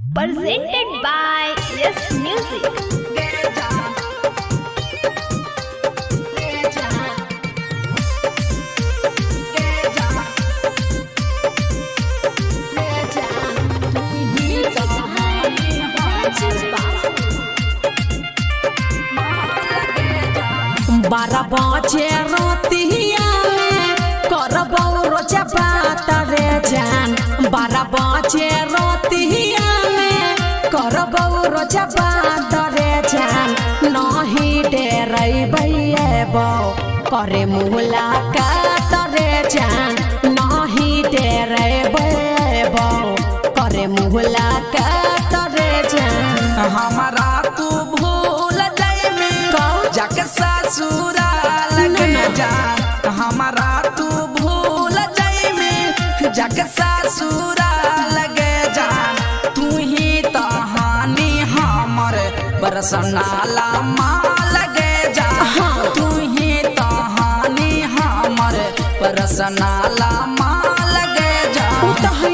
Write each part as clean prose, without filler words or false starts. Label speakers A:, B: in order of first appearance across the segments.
A: Presented by Yes Music.
B: बारह बजे रोतिया में करबौ रोजा बात रे जान। 12 बजे रोतिया में करबौ रोजा बात रे जान। नहीं डेरबौ करे मुलाकात रे जान। नहीं डेरबौ करे मुलाकात रे जान।
C: हमारा तू भूल जाइबे जाके ससुराल के जान। हमारा तू भूल जाइबे जाके ससुराल के जान। तू ही तहानी हमर बरसनाला माल गे जान। तू ही तहानी हमर बरसनाला माल गे जान।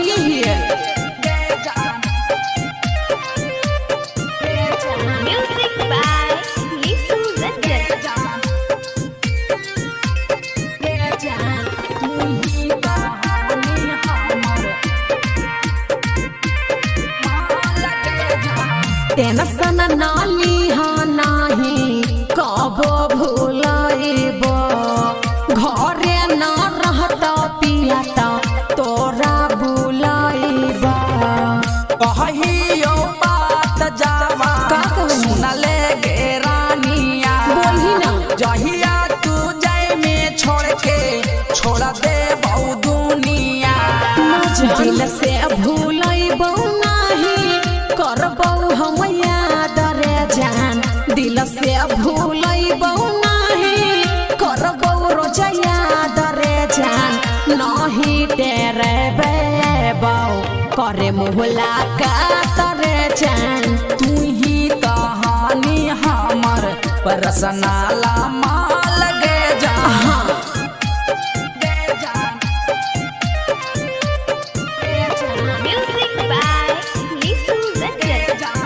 A: Music by Nisu Ranjan.
B: Tension नाली नाही कबो भूलइब। घरे न रहत पियात तोरा बुलइब।
C: कहियो बात जावा सुनले गे रानिया।
B: बोली ना।
C: जहिया तू जाए में छोड़ के छोड़ दे बहु दुनिया।
B: दिल से भूलइबौ नाही करबौ हम याद रे जान। दिल से भूलइबौ नाही करबौ रोजा याद रे जान। नहीं डेरबौ करे मुलाकात रे जान।
C: तू ही कहानी हमर परसनाला माल गे जान।
A: Music by Nisu Ranjan.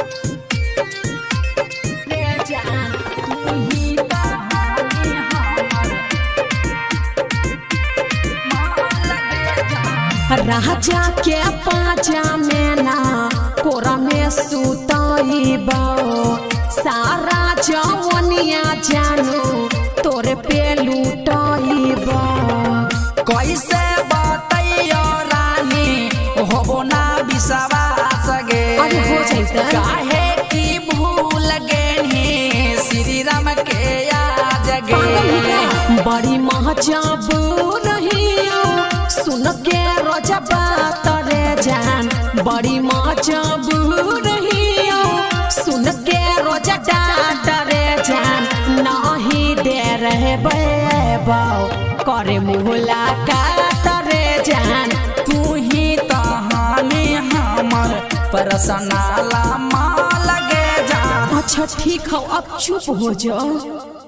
B: राजा के पाजा में ना कोरा में सुतइबौ। सारा जवनिया जानू तोरे पे लुटइबौ।
C: कैसे बतैयो रानी होबो ना विश्वास गे।
B: अरे हो जैते।
C: काहे की भूल गेनी श्री राम के याद गे।
B: बड़ी महजबूर रहियो सुन के रोजा बात रे जान। बड़ी महजबूर रहियो सुन के रोजा डांट रे जान। नहीं डेरबौ करे मुलाकात रे जान।
C: तू ही कहानी हमर परसनाला माल गे जान।
B: अच्छा ठीक हो अब चुप हो जाओ।